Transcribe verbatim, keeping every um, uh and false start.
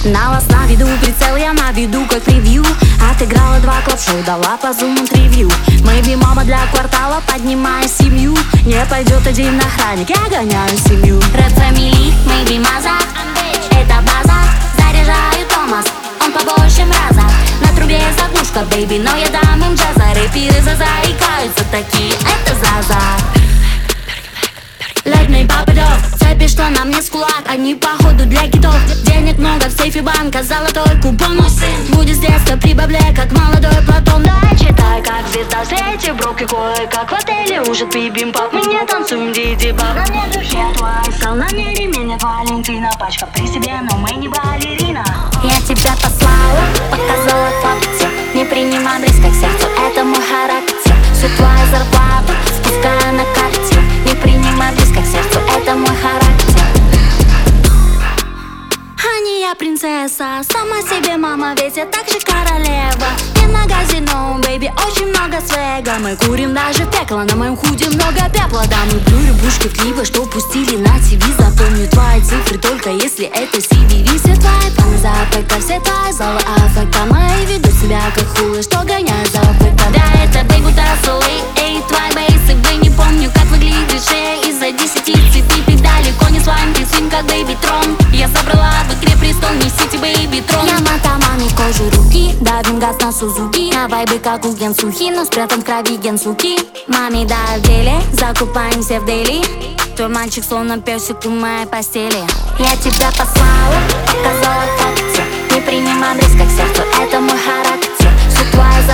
На вас на виду, прицел я на виду, как превью. Отыграла два клаб-шоу, дала по зуму ревью. Мэйби мама для квартала, поднимаю семью. Не пойдет один охранник, я гоняю семью. Red Family, Мэйби Маза, это база. Заряжаю Томас, он побольше мраза. На трубе заглушка, бэйби, но я дам им джаза. Рэперы зазаикаются такие, это Заза. Летний пападок, цепи, что на мне с кулак. Они походу для китов. Денег много в сейфе банка, золотой купон. Будет с детства прибавляй, как молодой Платон. Да, читай, как звезда в свете. Броки кое-как в отеле ужит бибимпап. Мы не танцуем диди-бап. На мне духе твой стал, на мне ремень от Валентина. Пачка при себе, но мы не балерина. Я тебя послала, показала факты. Не принимай близко к сердцу, это мой характер. Всю твою зарплату спускаю на карте. Не принимай близко к сердцу, это мой характер. А не я принцесса, сама себе мама, ведь я так же королева. Не на казино, бэйби, очень много свега. Мы курим даже пекло, на моем худе много пепла. Да, мы плюю бушки в клипы, что пустили на ти ви. Запомню твои цифры, только если это си ви ви. Все твои планы за АФК, все твои залы АФК. Мои ведут себя как хулы, что гоняют за АФК. Да, это бейбу тассолы, эй, твои бейсы. Вы не помню, как выглядит шея из-за десяти цветы. Ты далеко не слайм, ты свин, как бэйби трон. Я собрала в игре престол, несите бэйби трон. Я мотомами кожу руки, давим газ на Сузуки. На вайбы как у Генсухи, но спрятан в крови Генсуки. Маме, да, в деле, закупаемся в Дели. Твой мальчик словно песик у моей постели. Я тебя послала, показала факты. Не принимай близко к сердцу, это мой характер. Всю твою